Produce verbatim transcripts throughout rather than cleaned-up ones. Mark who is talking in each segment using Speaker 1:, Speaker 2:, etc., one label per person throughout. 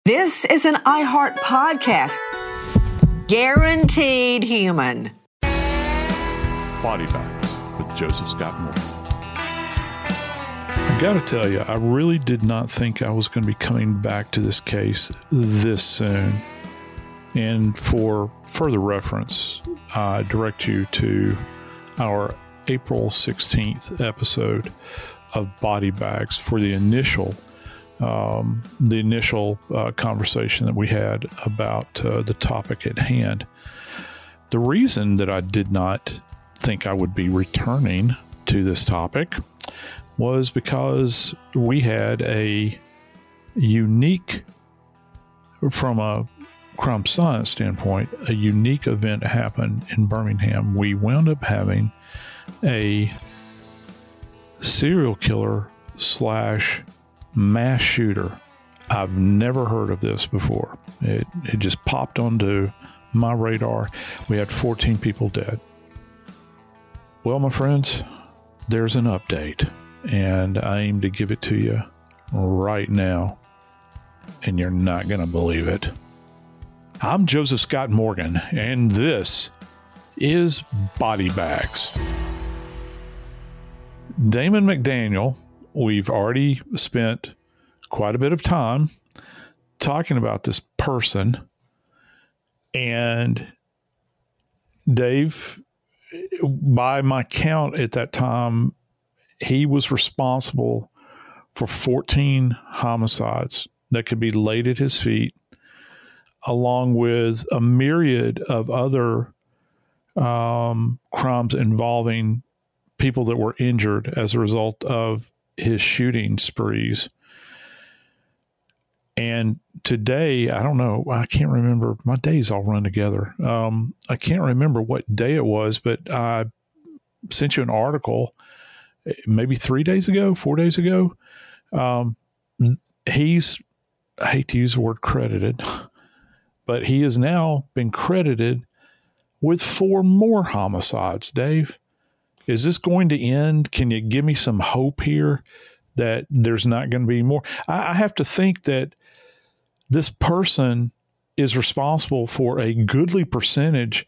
Speaker 1: This is an iHeart podcast. Guaranteed human.
Speaker 2: Body Bags with Joseph Scott Morgan. I got to tell you, I really did not think I was going to be coming back to this case this soon. And for further reference, I direct you to our April sixteenth episode of Body Bags for the initial Um, the initial uh, conversation that we had about uh, the topic at hand. The reason that I did not think I would be returning to this topic was because we had a unique, from a crime science standpoint, a unique event happen in Birmingham. We wound up having a serial killer slash mass shooter. I've never heard of this before. It, it just popped onto my radar. We had fourteen people dead. Well, my friends, there's an update, and I aim to give it to you right now, and you're not going to believe it. I'm Joseph Scott Morgan, and this is Body Bags. Damon McDaniel, we've already spent quite a bit of time talking about this person. And Dave, by my count at that time, he was responsible for fourteen homicides that could be laid at his feet, along with a myriad of other um, crimes involving people that were injured as a result of his shooting sprees. And today, I don't know, I can't remember, my days all run together. Um, I can't remember what day it was, but I sent you an article maybe three days ago, four days ago. Um, he's, I hate to use the word credited, but he has now been credited with four more homicides, Dave. Is this going to end? Can you give me some hope here that there's not going to be more? I, I have to think that this person is responsible for a goodly percentage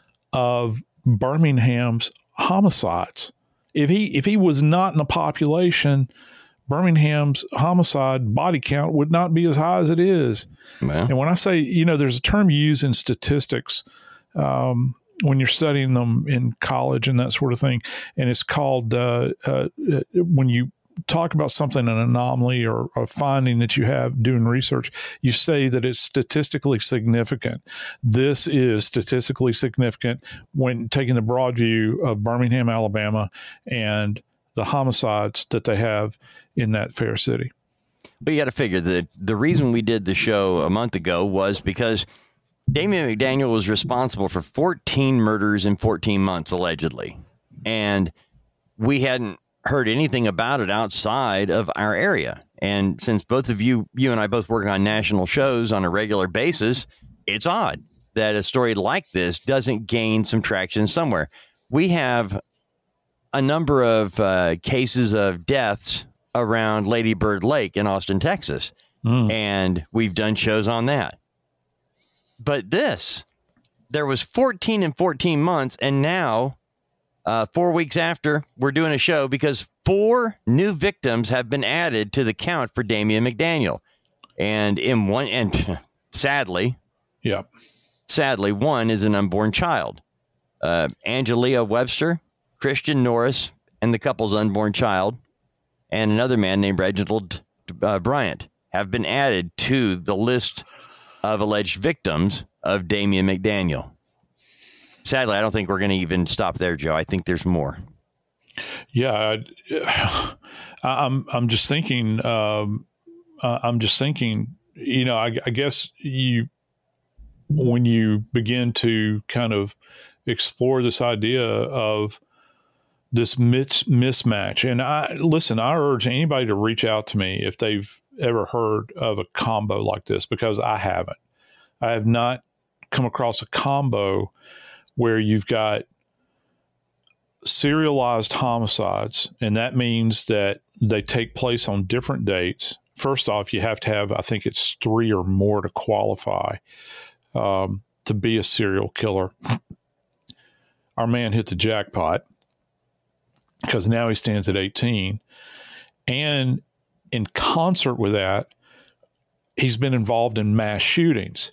Speaker 2: of Birmingham's homicides. If he if he was not in the population, Birmingham's homicide body count would not be as high as it is. Man. And when I say, you know, there's a term used in statistics, um, when you're studying them in college and that sort of thing. And it's called, uh, uh, when you talk about something, an anomaly or a finding that you have doing research, you say that it's statistically significant. This is statistically significant when taking the broad view of Birmingham, Alabama, and the homicides that they have in that fair city.
Speaker 3: But you got to figure that the reason we did the show a month ago was because Damon McDaniel was responsible for fourteen murders in fourteen months, allegedly. And we hadn't heard anything about it outside of our area. And since both of you, you and I both work on national shows on a regular basis, it's odd that a story like this doesn't gain some traction somewhere. We have a number of uh, cases of deaths around Lady Bird Lake in Austin, Texas. Mm. And we've done shows on that. But this, there was fourteen in fourteen months, and now, uh, four weeks after, we're doing a show because four new victims have been added to the count for Damian McDaniel. And in one, and sadly,
Speaker 2: yeah,
Speaker 3: sadly, one is an unborn child. Uh, Angelia Webster, Christian Norris, and the couple's unborn child, and another man named Reginald uh, Bryant have been added to the list of alleged victims of Damian McDaniel. Sadly, I don't think we're going to even stop there, Joe. I think there's more.
Speaker 2: Yeah, I, I'm. I'm just thinking. Um, I'm just thinking. You know, I, I guess you, when you begin to kind of explore this idea of this mis- mismatch, and I listen. I urge anybody to reach out to me if they've ever heard of a combo like this, because I haven't. I have not come across a combo where you've got serialized homicides, and that means that they take place on different dates first off, you have to have, I think it's three or more to qualify um, to be a serial killer. Our man hit the jackpot because now he stands at eighteen. And in concert with that, he's been involved in mass shootings.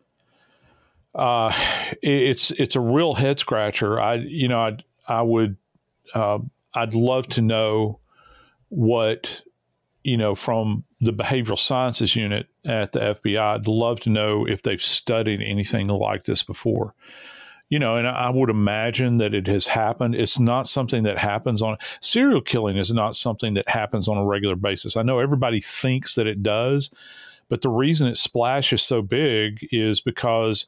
Speaker 2: Uh, it's it's a real head scratcher. I you know I I would uh, I'd love to know what you know from the behavioral sciences unit at the F B I. I'd love to know if they've studied anything like this before. You know, and I would imagine that it has happened. It's not something that happens on serial killing is not something that happens on a regular basis. I know everybody thinks that it does, but the reason it splashes so big is because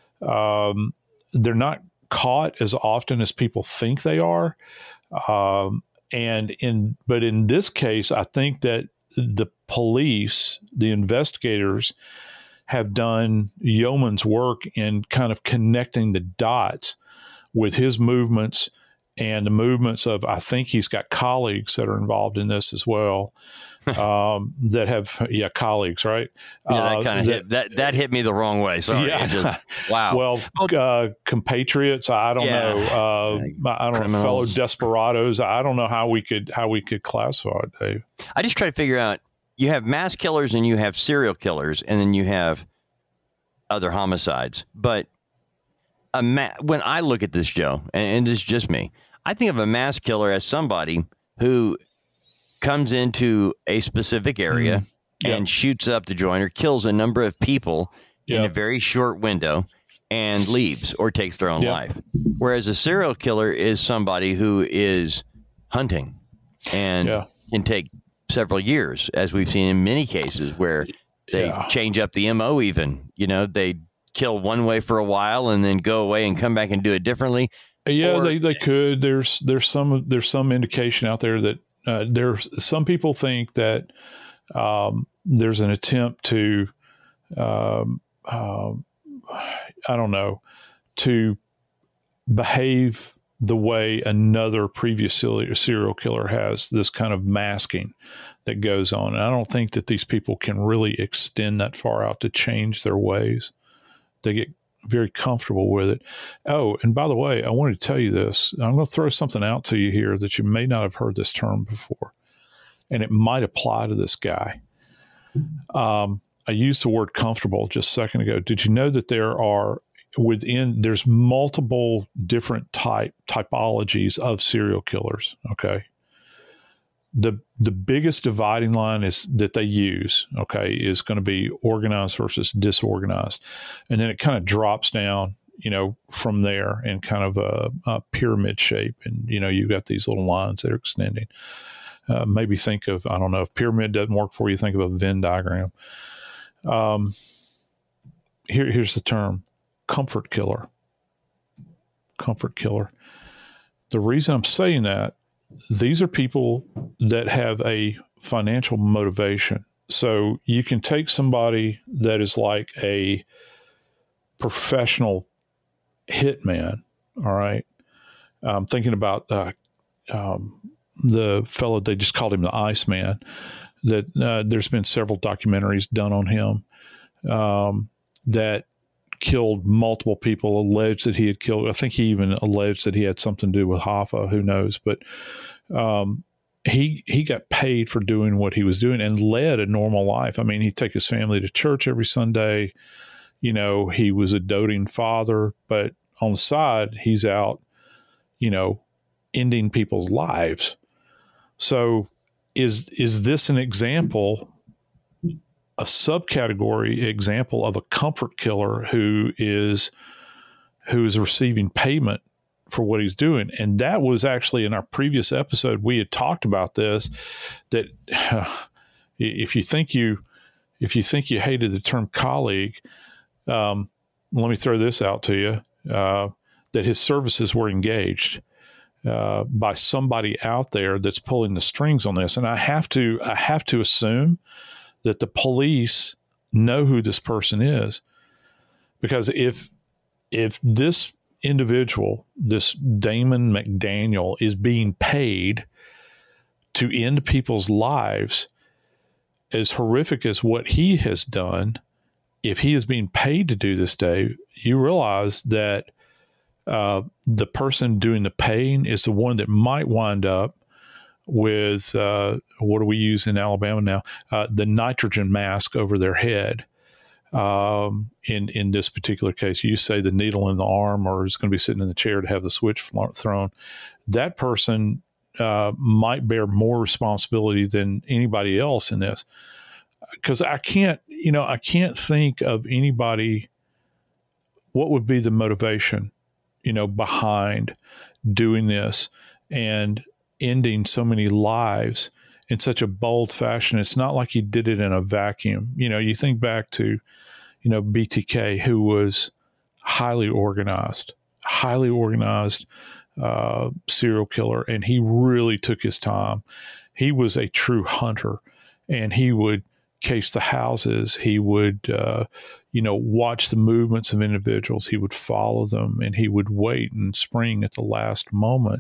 Speaker 2: um, they're not caught as often as people think they are. Um, and in, but in this case, I think that the police, the investigators, have done yeoman's work in kind of connecting the dots with his movements and the movements of, I think he's got colleagues that are involved in this as well. um, that have, yeah, colleagues, right?
Speaker 3: Yeah, that
Speaker 2: uh,
Speaker 3: kind of hit, that, that hit me the wrong way. Sorry.
Speaker 2: Yeah.
Speaker 3: Just, wow.
Speaker 2: Well, uh, compatriots, I don't
Speaker 3: Yeah.
Speaker 2: know. Uh, I don't know, fellow desperados. I don't know how we could, how we could classify it, Dave.
Speaker 3: I just try to figure out, you have mass killers and you have serial killers, and then you have other homicides. But a ma- when I look at this, Joe, and, and it's just me, I think of a mass killer as somebody who comes into a specific area mm, yep. and shoots up the joint or kills a number of people yep. in a very short window and leaves or takes their own yep. life. Whereas a serial killer is somebody who is hunting and yeah. can take several years, as we've seen in many cases where they yeah. change up the M O even. You know, they kill one way for a while and then go away and come back and do it differently.
Speaker 2: Yeah,
Speaker 3: or,
Speaker 2: they, they could. There's there's some there's some indication out there that uh, there's some people think that um, there's an attempt to um, uh, I don't know to behave the way another previous serial killer has, this kind of masking that goes on. And I don't think that these people can really extend that far out to change their ways. They get very comfortable with it. Oh, and by the way, I wanted to tell you this. I'm going to throw something out to you here that you may not have heard this term before, and it might apply to this guy. Um, I used the word comfortable just a second ago. Did you know that there are within, there's multiple different type typologies of serial killers. Okay. The, the biggest dividing line is that they use, okay, is going to be organized versus disorganized. And then it kind of drops down, you know, from there in kind of a, a pyramid shape. And, you know, you've got these little lines that are extending. Uh, maybe think of, I don't know, if pyramid doesn't work for you, think of a Venn diagram. Um, here, here's the term. Comfort killer. Comfort killer. The reason I'm saying that, these are people that have a financial motivation. So you can take somebody that is like a professional hitman. All right. I'm thinking about uh, um, the fellow, they just called him the Iceman, that uh, there's been several documentaries done on him um, that killed multiple people, alleged that he had killed. I think he even alleged that he had something to do with Hoffa. Who knows? But um, he he got paid for doing what he was doing and led a normal life. I mean, he'd take his family to church every Sunday. You know, he was a doting father, but on the side, he's out, you know, ending people's lives. So is is this an example, a subcategory example of a comfort killer who is who is receiving payment for what he's doing? And that was actually in our previous episode, we had talked about this, that uh, if you think you if you think you hated the term colleague, um, let me throw this out to you, uh, that his services were engaged uh, by somebody out there that's pulling the strings on this. And I have to I have to assume that the police know who this person is, because if if this individual, this Damon McDaniel, is being paid to end people's lives, as horrific as what he has done, if he is being paid to do this, Dave, you realize that uh, the person doing the paying is the one that might wind up with, uh, what do we use in Alabama now? Uh, the nitrogen mask over their head. Um, in, in this particular case, you say the needle in the arm, or is going to be sitting in the chair to have the switch thrown. That person uh, might bear more responsibility than anybody else in this. Because I can't, you know, I can't think of anybody, what would be the motivation, you know, behind doing this and ending so many lives in such a bold fashion. It's not like he did it in a vacuum. You know, you think back to, you know, B T K, who was highly organized, highly organized uh, serial killer, and he really took his time. He was a true hunter, and he would case the houses. He would, uh, you know, watch the movements of individuals. He would follow them, and he would wait and spring at the last moment.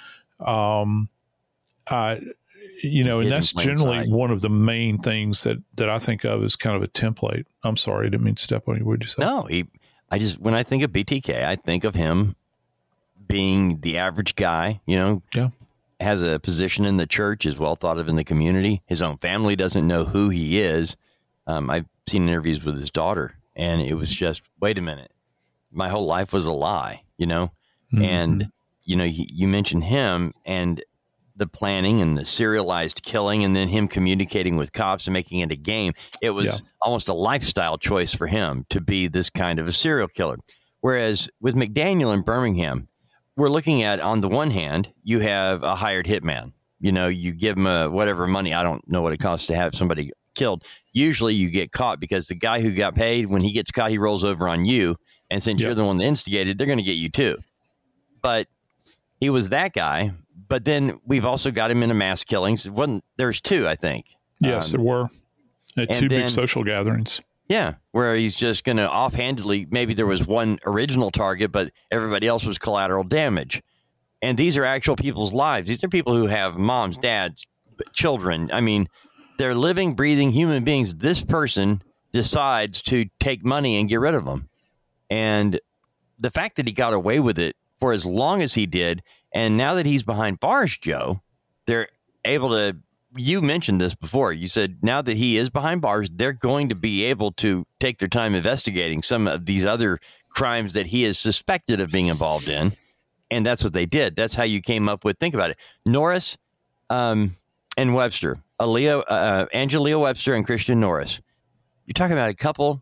Speaker 2: Um, I, you know, and that's generally one of the main things that, that I think of as kind of a template. I'm sorry, I didn't mean to step on you. What did you say?
Speaker 3: No, he, I just, when I think of B T K, I think of him being the average guy, you know,
Speaker 2: yeah.
Speaker 3: has a position in the church, is well thought of in the community. His own family doesn't know who he is. Um, I've seen interviews with his daughter, and it was just, wait a minute, my whole life was a lie, you know? Mm-hmm. And, you know, he, you mentioned him and the planning and the serialized killing, and then him communicating with cops and making it a game. It was yeah. almost a lifestyle choice for him to be this kind of a serial killer. Whereas with McDaniel in Birmingham, we're looking at, on the one hand, you have a hired hitman. You know, you give him a whatever money. I don't know what it costs to have somebody killed. Usually you get caught because the guy who got paid, when he gets caught, he rolls over on you. And since yep. you're the one that instigated, they're going to get you too. But he was that guy. But then we've also got him into mass killings. One, there's two, I think.
Speaker 2: Yes, um, there were. At two then, big social gatherings.
Speaker 3: Yeah, where he's just going to offhandedly, maybe there was one original target, but everybody else was collateral damage. And these are actual people's lives. These are people who have moms, dads, children. I mean, they're living, breathing human beings. This person decides to take money and get rid of them. And the fact that he got away with it for as long as he did, and now that he's behind bars, Joe, they're able to, you mentioned this before. You said now that he is behind bars, they're going to be able to take their time investigating some of these other crimes that he is suspected of being involved in. And that's what they did. That's how you came up with, think about it, Norris um, and Webster, Aaliyah, uh, Angelia Webster and Christian Norris. You're talking about a couple,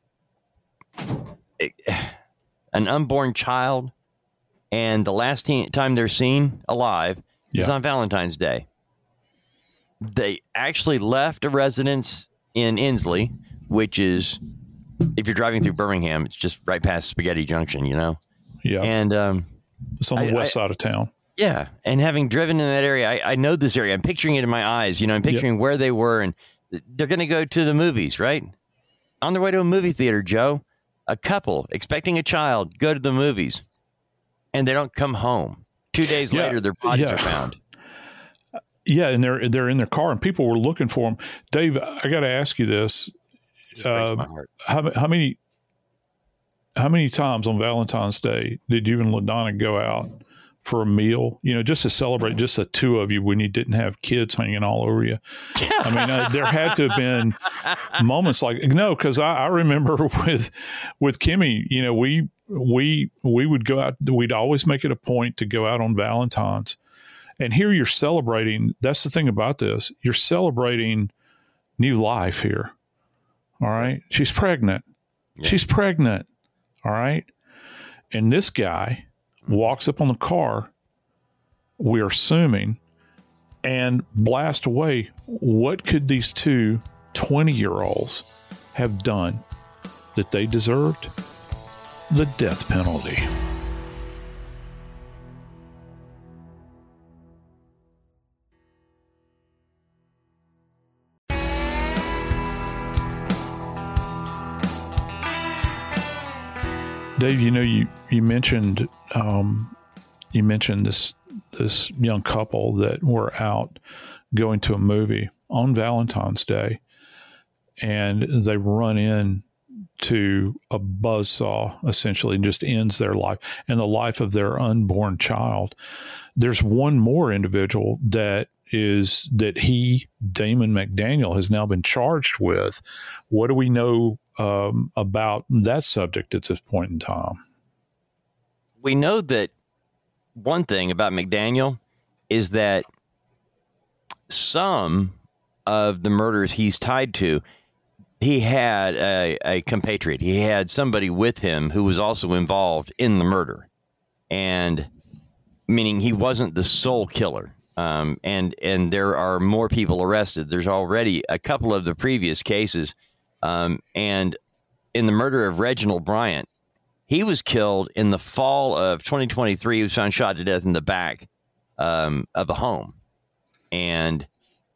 Speaker 3: an unborn child, and the last te- time they're seen alive yeah. is on Valentine's Day. They actually left a residence in Inslee, which is, if you're driving through Birmingham, it's just right past Spaghetti Junction, you know?
Speaker 2: Yeah.
Speaker 3: And um,
Speaker 2: it's on the I, west I, side of town.
Speaker 3: Yeah. And having driven in that area, I, I know this area. I'm picturing it in my eyes. You know, I'm picturing yep. where they were, and they're going to go to the movies, right? On their way to a movie theater, Joe, a couple expecting a child, go to the movies, and they don't come home. Two days yeah. later, their bodies yeah. are found.
Speaker 2: Yeah, and they're they're in their car, and people were looking for them. Dave, I got to ask you this: uh, how, how many how many times on Valentine's Day did you and LaDonna go out for a meal? You know, just to celebrate, just the two of you, when you didn't have kids hanging all over you. I mean, uh, there had to have been moments like no, because I, I remember with with Kimmy, you know, we we we would go out. We'd always make it a point to go out on Valentine's. And here you're celebrating. That's the thing about this. You're celebrating new life here. All right. She's pregnant. Yeah. She's pregnant. All right. And this guy walks up on the car, we're assuming, and blast away. What could these two twenty-year-olds have done that they deserved? The death penalty. Dave, you know, you, you mentioned um, you mentioned this this young couple that were out going to a movie on Valentine's Day. and they run in to a buzzsaw, essentially, and just ends their life and the life of their unborn child. There's one more individual that is that he, Damon McDaniel, has now been charged with. What do we know um, about that subject at this point in time?
Speaker 3: We know that one thing about McDaniel is that some of the murders he's tied to, he had a, a compatriot. He had somebody with him who was also involved in the murder, and meaning he wasn't the sole killer. Um, and and there are more people arrested. There's already a couple of the previous cases. Um, and in the murder of Reginald Bryant, he was killed in the fall of twenty twenty-three. He was found shot to death in the back um, of a home. And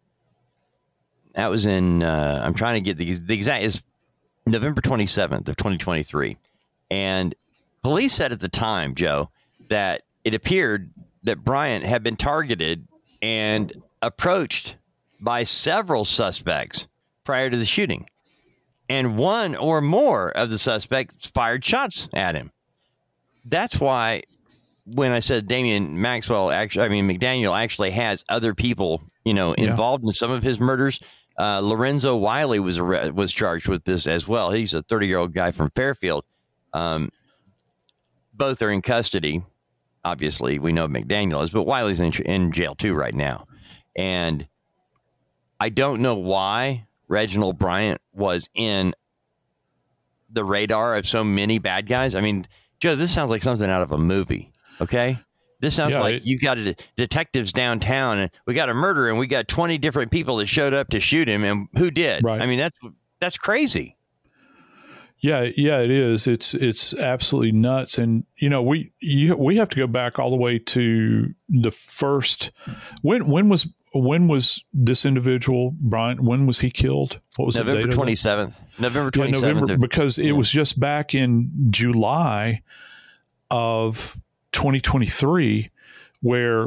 Speaker 3: that was in, uh, I'm trying to get the, the exact, is November twenty-seventh of twenty twenty-three. And police said at the time, Joe, that it appeared that Bryant had been targeted and approached by several suspects prior to the shooting. And one or more of the suspects fired shots at him. That's why when I said Damian Maxwell, actually, I mean, McDaniel actually has other people, you know, involved yeah. in some of his murders. Uh, Lorenzo Wiley was was charged with this as well. He's a thirty-year-old guy from Fairfield. Um, both are in custody. Obviously, we know McDaniel is, but Wiley's in, in jail too right now. And I don't know why Reginald Bryant was in the radar of so many bad guys. I mean, Joe, this sounds like something out of a movie, okay? This sounds
Speaker 2: yeah,
Speaker 3: like
Speaker 2: it,
Speaker 3: you got a, detectives downtown, and we got a murder, and we got twenty different people that showed up to shoot him, and who did?
Speaker 2: Right.
Speaker 3: I mean, that's that's crazy.
Speaker 2: Yeah, yeah, it is. It's it's absolutely nuts, and you know we you, we have to go back all the way to the first. When when was when was this individual Bryant? When was he killed? What was
Speaker 3: November twenty seventh? November twenty seventh.
Speaker 2: Yeah, November, because it
Speaker 3: yeah.
Speaker 2: was just back in July of twenty twenty-three where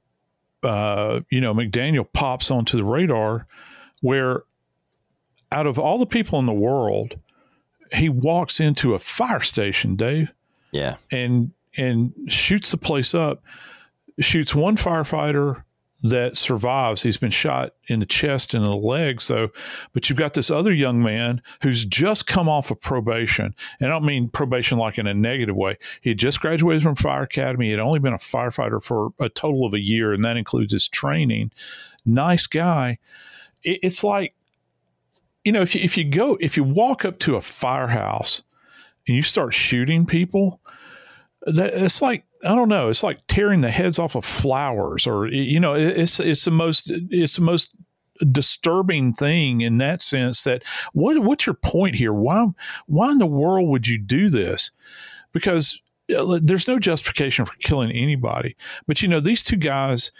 Speaker 2: uh, you know McDaniel pops onto the radar, where out of all the people in the world, he walks into a fire station, Dave.
Speaker 3: Yeah.
Speaker 2: And and shoots the place up, shoots one firefighter that survives. He's been shot in the chest and the legs, though. But you've got this other young man who's just come off of probation. And I don't mean probation like in a negative way. He had just graduated from fire academy. He had only been a firefighter for a total of a year, and that includes his training. Nice guy. It, it's like, you know, if you, if you go, if you walk up to a firehouse and you start shooting people, that, it's like, I don't know, it's like tearing the heads off of flowers, or, you know, it's, it's the most, it's the most disturbing thing in that sense. That what, what's your point here? Why, why in the world would you do this? Because there's no justification for killing anybody. But, you know, these two guys,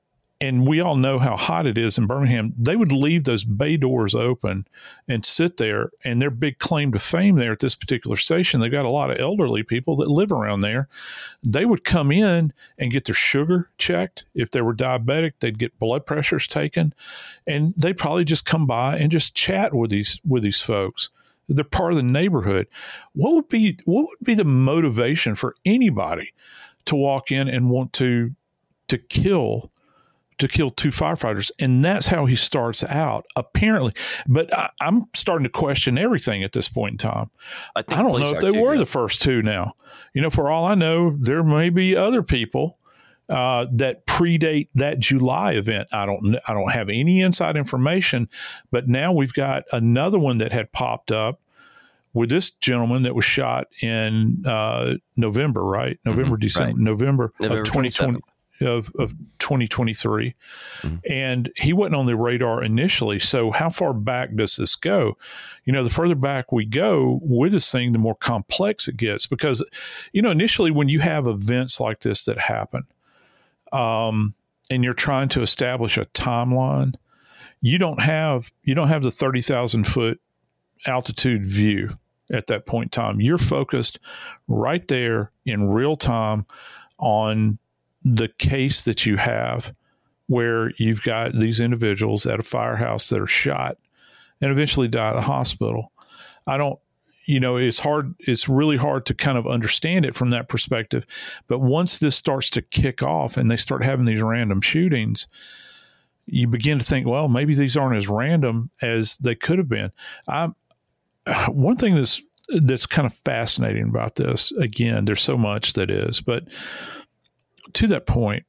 Speaker 2: and we all know how hot it is in Birmingham, they would leave those bay doors open and sit there. And their big claim to fame there at this particular station, they've got a lot of elderly people that live around there. They would come in and get their sugar checked. If they were diabetic, they'd get blood pressures taken. And they'd probably just come by and just chat with these with these folks. They're part of the neighborhood. What would be what would be the motivation for anybody to walk in and want to to kill to kill two firefighters? And that's how he starts out, apparently. But I, I'm starting to question everything at this point in time. I, think I don't know if they were the first two now. You know, for all I know, there may be other people uh, that predate that July event. I don't I don't have any inside information, but now we've got another one that had popped up with this gentleman that was shot in uh, November, right? November, mm-hmm, December, right. November, November of twenty twenty. Of, of twenty twenty-three. Mm-hmm. And he wasn't on the radar initially. So how far back does this go? You know, the further back we go with this thing, the more complex it gets, because, you know, initially when you have events like this that happen, um, and you're trying to establish a timeline, you don't have, you don't have the thirty thousand foot altitude view at that point in time. You're focused right there in real time on the case that you have, where you've got these individuals at a firehouse that are shot and eventually died at the hospital. I don't, you know, it's hard. It's really hard to kind of understand it from that perspective. But once this starts to kick off and they start having these random shootings, you begin to think, well, maybe these aren't as random as they could have been. I, one thing that's that's kind of fascinating about this, again, there's so much that is, but to that point,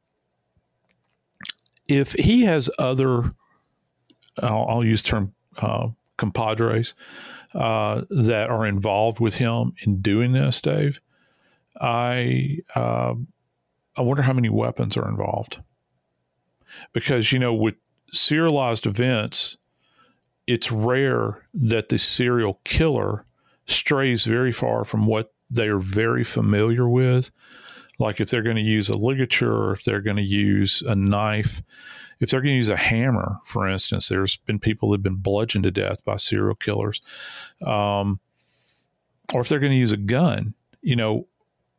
Speaker 2: if he has other, I'll, I'll use the term uh, compadres, uh, that are involved with him in doing this, Dave, I uh, I wonder how many weapons are involved. Because, you know, with serialized events, it's rare that the serial killer strays very far from what they are very familiar with. Like if they're going to use a ligature, or if they're going to use a knife, if they're going to use a hammer, for instance, there's been people that have been bludgeoned to death by serial killers. Um, or if they're going to use a gun, you know,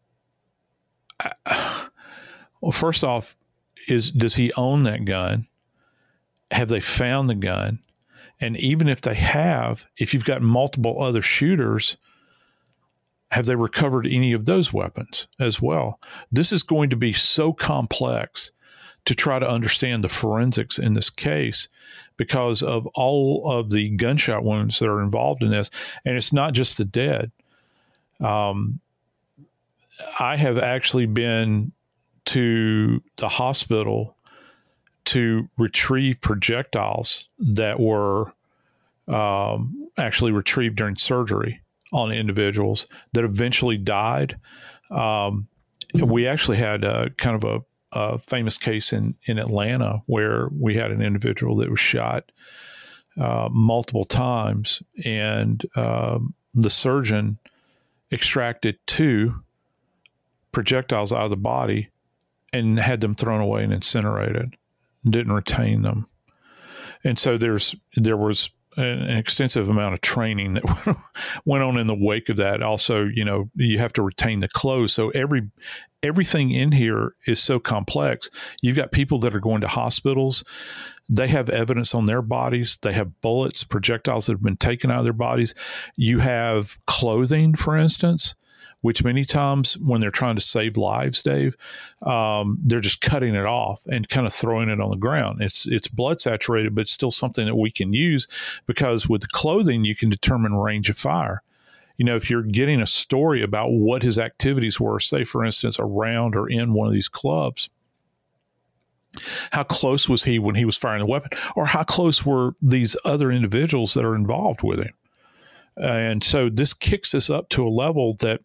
Speaker 2: I, well, first off, is does he own that gun? Have they found the gun? And even if they have, if you've got multiple other shooters, have they recovered any of those weapons as well? This is going to be so complex to try to understand the forensics in this case because of all of the gunshot wounds that are involved in this. And it's not just the dead. Um, I have actually been to the hospital to retrieve projectiles that were um, actually retrieved during surgery on individuals that eventually died. Um, we actually had a, kind of a, a famous case in, in Atlanta where we had an individual that was shot uh, multiple times, and um, the surgeon extracted two projectiles out of the body and had them thrown away and incinerated. Didn't retain them. And so there's there was an extensive amount of training that went on in the wake of that. Also, you know, you have to retain the clothes. So every everything in here is so complex. You've got people that are going to hospitals. They have evidence on their bodies. They have bullets, projectiles that have been taken out of their bodies. You have clothing, for instance, which many times when they're trying to save lives, Dave, um, they're just cutting it off and kind of throwing it on the ground. It's it's blood saturated, but it's still something that we can use because with the clothing, you can determine range of fire. You know, if you're getting a story about what his activities were, say, for instance, around or in one of these clubs, how close was he when he was firing the weapon? Or how close were these other individuals that are involved with him? And so this kicks us up to a level that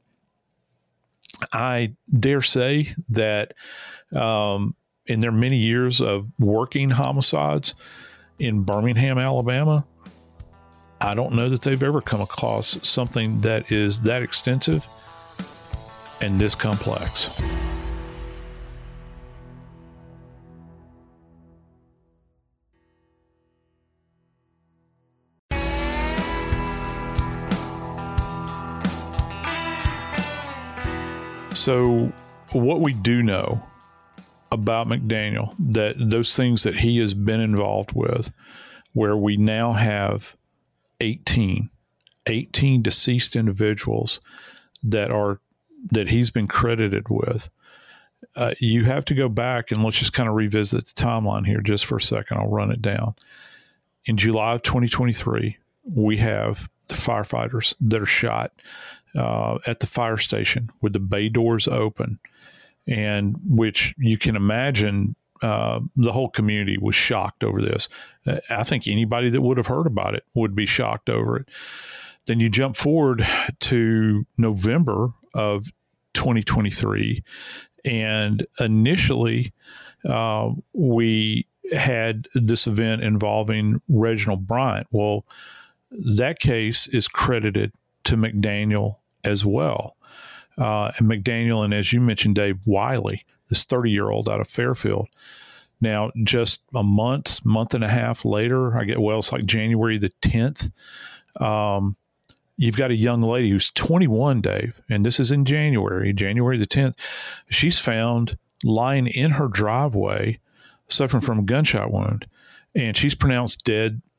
Speaker 2: I dare say that um, in their many years of working homicides in Birmingham, Alabama, I don't know that they've ever come across something that is that extensive and this complex. So what we do know about McDaniel, that those things that he has been involved with, where we now have eighteen, eighteen deceased individuals that are that he's been credited with. Uh, you have to go back and let's just kind of revisit the timeline here just for a second. I'll run it down. In July of twenty twenty-three, we have the firefighters that are shot Uh, at the fire station with the bay doors open, and which you can imagine uh, the whole community was shocked over this. Uh, I think anybody that would have heard about it would be shocked over it. Then you jump forward to November of twenty twenty-three, and initially uh, we had this event involving Reginald Bryant. Well, that case is credited to McDaniel as well. Uh, and McDaniel, and as you mentioned, Dave Wiley, this thirty-year-old out of Fairfield. Now, just a month, month and a half later, I get, well, it's like January the tenth, um, you've got a young lady who's twenty-one, Dave, and this is in January, January the tenth. She's found lying in her driveway, suffering from a gunshot wound, and she's pronounced dead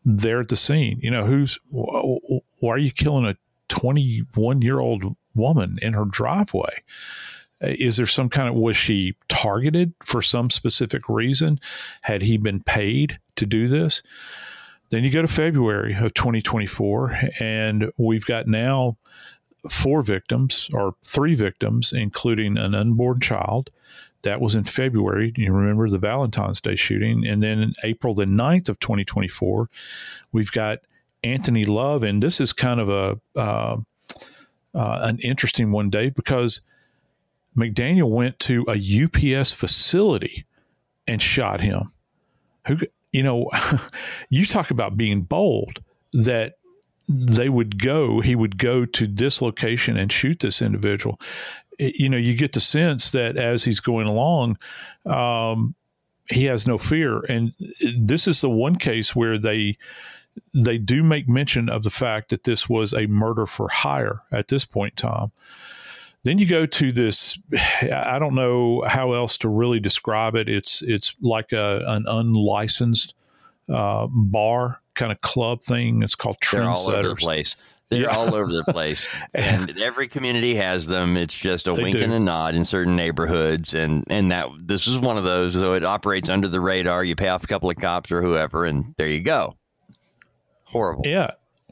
Speaker 2: there at the scene. You know, who's, why are you killing a twenty-one year old woman in her driveway? Is there some kind of, was she targeted for some specific reason? Had he been paid to do this? Then you go to February of twenty twenty-four, and we've got now four victims, or three victims, including an unborn child. That was in February. You remember the Valentine's Day shooting. And then in April the ninth of twenty twenty-four, we've got Anthony Love. And this is kind of a uh, uh, an interesting one, Dave, because McDaniel went to a U P S facility and shot him. Who, you know, you talk about being bold, that they would go, he would go to this location and shoot this individual. It, you know, you get the sense that as he's going along, um, he has no fear. And this is the one case where they, they do make mention of the fact that this was a murder for hire at this point in time. Then you go to this, I don't know how else to really describe it. It's it's like a an unlicensed uh, bar kind of club thing. It's called Trendsetters.
Speaker 3: They're all over the place. They're yeah. all over the place. And every community has them. It's just a wink do. and a nod in certain neighborhoods. And, and that this is one of those. So it operates under the radar. You pay off a couple of cops or whoever, and there you go. Horrible.
Speaker 2: Yeah.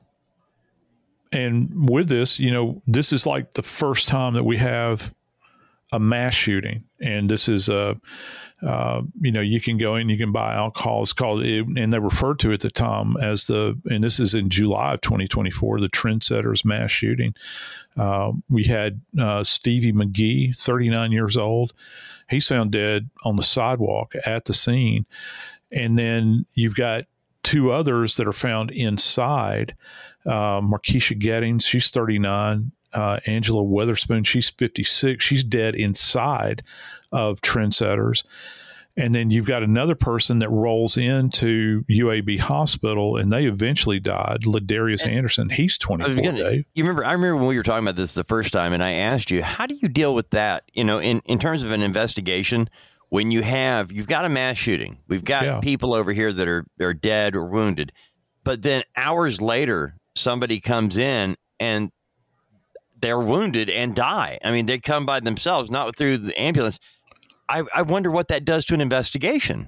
Speaker 2: And with this, you know, this is like the first time that we have a mass shooting. And this is, a, uh, you know, you can go in, you can buy alcohol. It's called, and they refer to it at the time as the, and this is in July of twenty twenty-four, the Trendsetters mass shooting. Uh, we had uh, Stevie McGee, thirty-nine years old. He's found dead on the sidewalk at the scene. And then you've got two others that are found inside. Uh, Markeisha Gettings, she's thirty-nine. Uh, Angela Weatherspoon, she's fifty-six. She's dead inside of Trendsetters. And then you've got another person that rolls into U A B Hospital, and they eventually died. Ladarius and Anderson, he's twenty-four.
Speaker 3: Gonna,
Speaker 2: Dave.
Speaker 3: You remember? I remember when we were talking about this the first time, and I asked you, how do you deal with that? You know, in, in terms of an investigation, when you have, you've got a mass shooting, we've got yeah. people over here that are are dead or wounded, but then hours later, somebody comes in and they're wounded and die. I mean, they come by themselves, not through the ambulance. I, I wonder what that does to an investigation.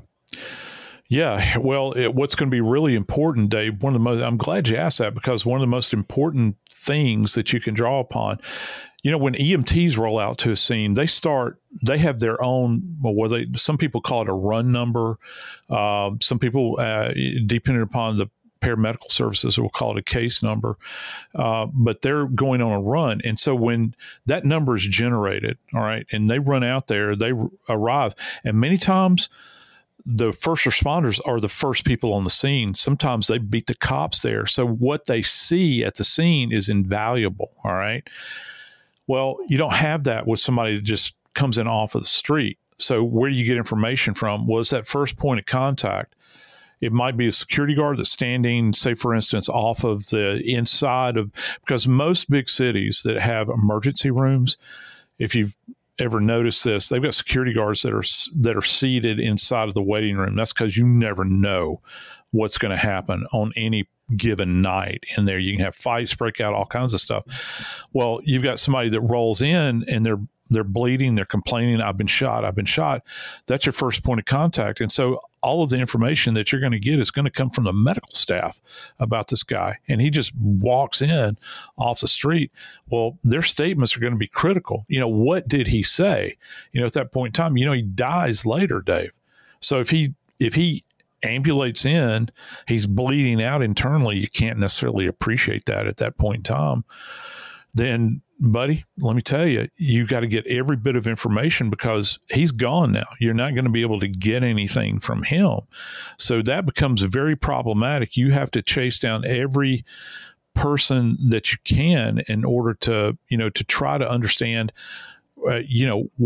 Speaker 2: Yeah, well, it, what's going to be really important, Dave, one of the most, I'm glad you asked that, because one of the most important things that you can draw upon, you know, when E M Ts roll out to a scene, they start, they have their own, well, what they, some people call it a run number. Uh, some people, uh, depending upon the paramedical services, will call it a case number, uh, but they're going on a run. And so when that number is generated, all right, and they run out there, they r- arrive. And many times the first responders are the first people on the scene. Sometimes they beat the cops there. So what they see at the scene is invaluable, all right? Well, you don't have that with somebody that just comes in off of the street. So where do you get information from? Was that first point of contact? It might be a security guard that's standing, say, for instance, off of the inside of, because most big cities that have emergency rooms, if you've ever noticed this, they've got security guards that are that are seated inside of the waiting room. That's because you never know what's going to happen on any given night in there. You can have fights break out, all kinds of stuff. Well, you've got somebody that rolls in and they're they're bleeding, they're complaining, I've been shot, I've been shot. That's your first point of contact. And so all of the information that you're going to get is going to come from the medical staff about this guy. And he just walks in off the street. Well, their statements are going to be critical. You know, what did he say? You know, at that point in time, you know, he dies later, Dave. So if he, if he ambulates in, he's bleeding out internally, you can't necessarily appreciate that at that point in time. Then, buddy, let me tell you, you got to get every bit of information, because he's gone now. You're not going to be able to get anything from him. So that becomes very problematic. You have to chase down every person that you can in order to, you know, to try to understand, uh, you know, what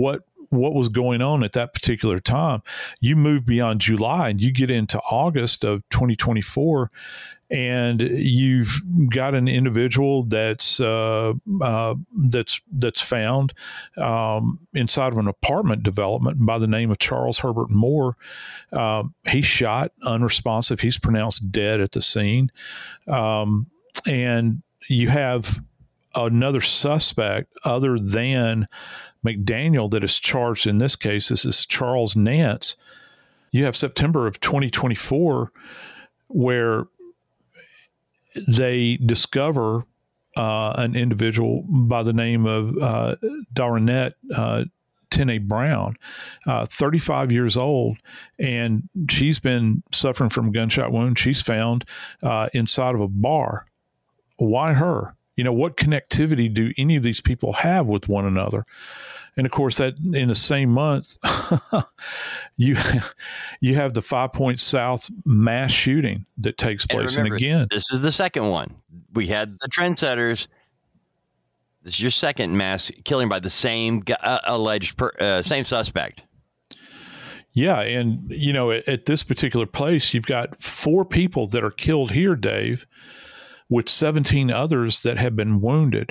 Speaker 2: what was going on at that particular time. You move beyond July and you get into August of twenty twenty-four, and you've got an individual that's uh, uh, that's that's found um, inside of an apartment development by the name of Charles Herbert Moore. Uh, he's shot, unresponsive. He's pronounced dead at the scene, um, and you have another suspect other than McDaniel that is charged in this case. This is Charles Nance. You have September of twenty twenty-four, where they discover uh, an individual by the name of uh, Darnette uh, Tenney Brown, uh, thirty-five years old, and she's been suffering from a gunshot wound. She's found uh, inside of a bar. Why her? You know, what connectivity do any of these people have with one another? And of course, that in the same month, you you have the Five Points South mass shooting that takes place. And, remember, and again,
Speaker 3: this is the second one. We had the trendsetters. This is your second mass killing by the same uh, alleged per, uh, same suspect.
Speaker 2: Yeah, and you know, at, at this particular place, you've got four people that are killed here, Dave, with seventeen others that have been wounded.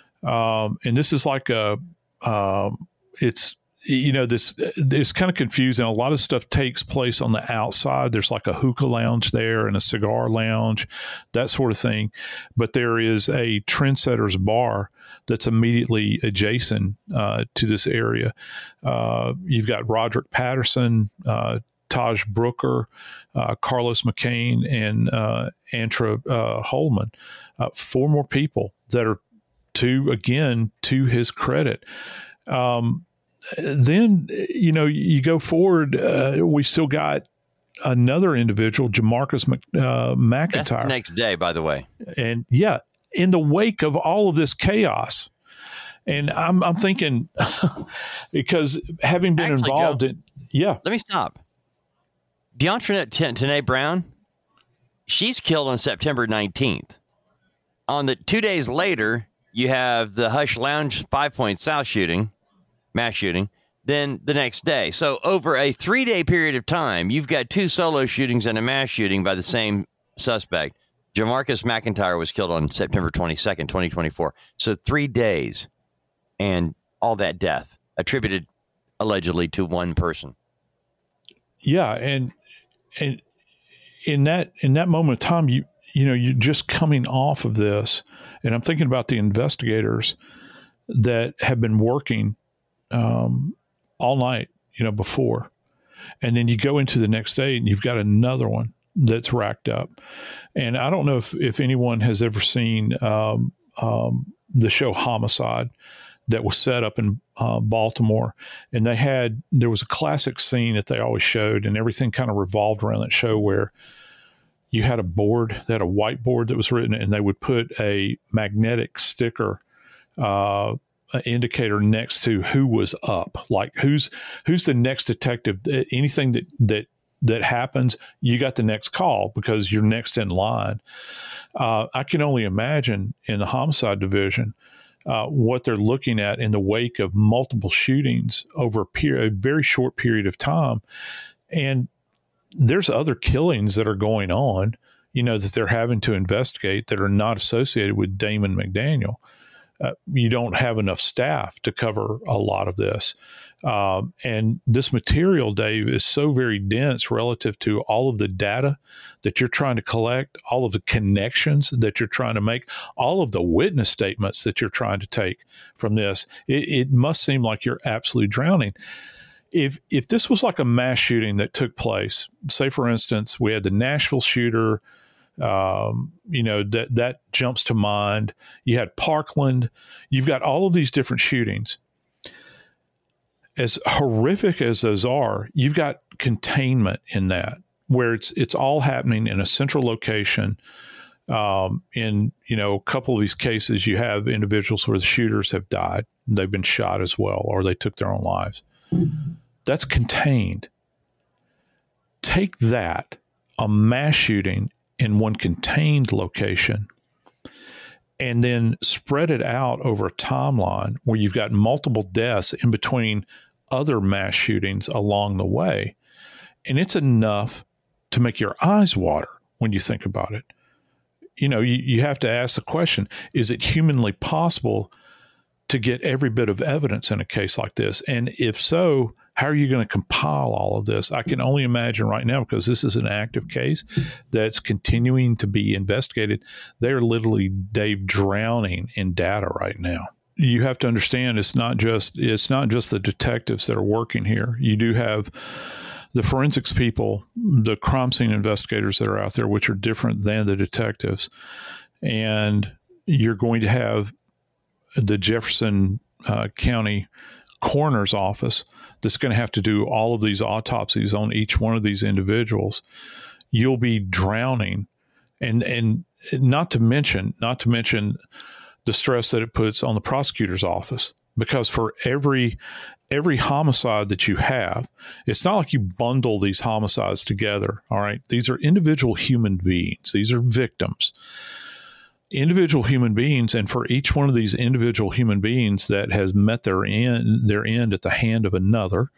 Speaker 2: Um, and this is like a Um, it's, you know, this, it's kind of confusing. A lot of stuff takes place on the outside. There's like a hookah lounge there and a cigar lounge, that sort of thing. But there is a Trendsetters bar that's immediately adjacent uh, to this area. Uh, you've got Roderick Patterson, uh, Taj Brooker, uh, Carlos McCain, and uh, Antra uh, Holman. Uh, four more people that are, to, again, to his credit. Um, then, you know, you go forward, uh, we still got another individual, Jamarcus Mc, uh, McIntyre.
Speaker 3: That's the next day, by the way.
Speaker 2: And yeah, in the wake of all of this chaos. And I'm, I'm thinking, because having been Actually, involved Joe, in, yeah.
Speaker 3: Let me stop. DeAndre Tenney Brown, she's killed on September nineteenth. On the two days later, you have the Hush Lounge Five Points South shooting, mass shooting, then the next day. So over a three-day period of time, you've got two solo shootings and a mass shooting by the same suspect. Jamarcus McIntyre was killed on September twenty-second, twenty twenty-four. So three days and all that death attributed allegedly to one person.
Speaker 2: Yeah, and and in that in that moment of time, you you know, you're just coming off of this. And I'm thinking about the investigators that have been working um, all night, you know, before. And then you go into the next day and you've got another one that's racked up. And I don't know if, if anyone has ever seen um, um, the show Homicide that was set up in uh, Baltimore. And they had, there was a classic scene that they always showed, and everything kind of revolved around that show, where you had a board, they had a whiteboard that was written, and they would put a magnetic sticker uh, indicator next to who was up, like who's who's the next detective. Anything that that that happens, you got the next call because you're next in line. Uh, I can only imagine in the homicide division uh, what they're looking at in the wake of multiple shootings over a, period, a very short period of time, and there's other killings that are going on, you know, that they're having to investigate that are not associated with Damon McDaniel. Uh, you don't have enough staff to cover a lot of this. Um, and this material, Dave, is so very dense relative to all of the data that you're trying to collect, all of the connections that you're trying to make, all of the witness statements that you're trying to take from this. It, it must seem like you're absolutely drowning. If if this was like a mass shooting that took place, say, for instance, we had the Nashville shooter, um, you know, that, that jumps to mind. You had Parkland. You've got all of these different shootings. As horrific as those are, you've got containment in that, where it's it's all happening in a central location. Um, in, you know, a couple of these cases, you have individuals where the shooters have died. They've been shot as well, or they took their own lives. That's contained. Take that, a mass shooting in one contained location, and then spread it out over a timeline where you've got multiple deaths in between other mass shootings along the way. And it's enough to make your eyes water when you think about it. You know, you, you have to ask the question, is it humanly possible to get every bit of evidence in a case like this? And if so, how are you going to compile all of this? I can only imagine right now, because this is an active case that's continuing to be investigated. They're literally, Dave, drowning in data right now. You have to understand it's not just it's not just the detectives that are working here. You do have the forensics people, the crime scene investigators that are out there, which are different than the detectives. And you're going to have the Jefferson uh, County Coroner's Office that's going to have to do all of these autopsies on each one of these individuals. You'll be drowning. And and not to mention, not to mention the stress that it puts on the prosecutor's office. Because for every every homicide that you have, it's not like you bundle these homicides together. All right. These are individual human beings. These are victims. Individual human beings, and for each one of these individual human beings that has met their end, their end at the hand of another,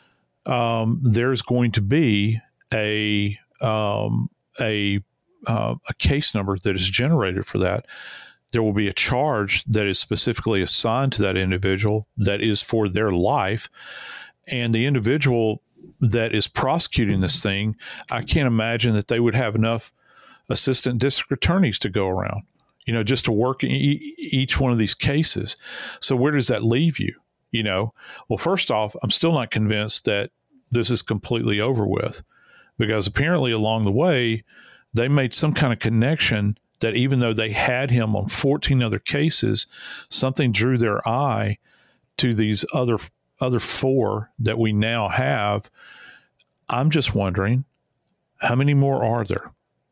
Speaker 2: um, there's going to be a um, a uh, a case number that is generated for that. There will be a charge that is specifically assigned to that individual that is for their life, and the individual that is prosecuting this thing, I can't imagine that they would have enough assistant district attorneys to go around, you know, just to work in e- each one of these cases. So where does that leave you? You know, well, first off, I'm still not convinced that this is completely over with, because apparently along the way, they made some kind of connection that even though they had him on fourteen other cases, something drew their eye to these other other four that we now have. I'm just wondering, how many more are there?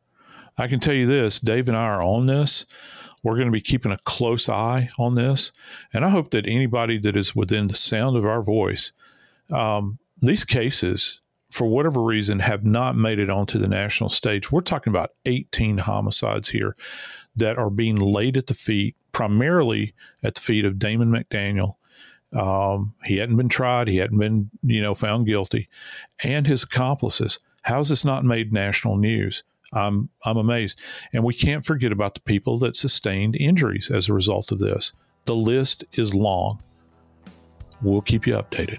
Speaker 2: I can tell you this, Dave and I are on this. We're going to be keeping a close eye on this. And I hope that anybody that is within the sound of our voice, um, these cases, for whatever reason, have not made it onto the national stage. We're talking about eighteen homicides here that are being laid at the feet, primarily at the feet of Damon McDaniel. Um, he hadn't been tried. He hadn't been, you know, found guilty, and his accomplices. How is this not made national news? I'm I'm amazed. And we can't forget about the people that sustained injuries as a result of this. The list is long. We'll keep you updated.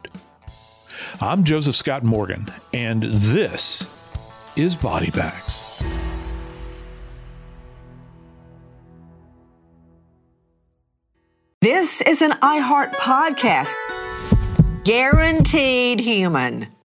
Speaker 2: I'm Joseph Scott Morgan, and this is Body Bags.
Speaker 1: This is an iHeart podcast. Guaranteed human.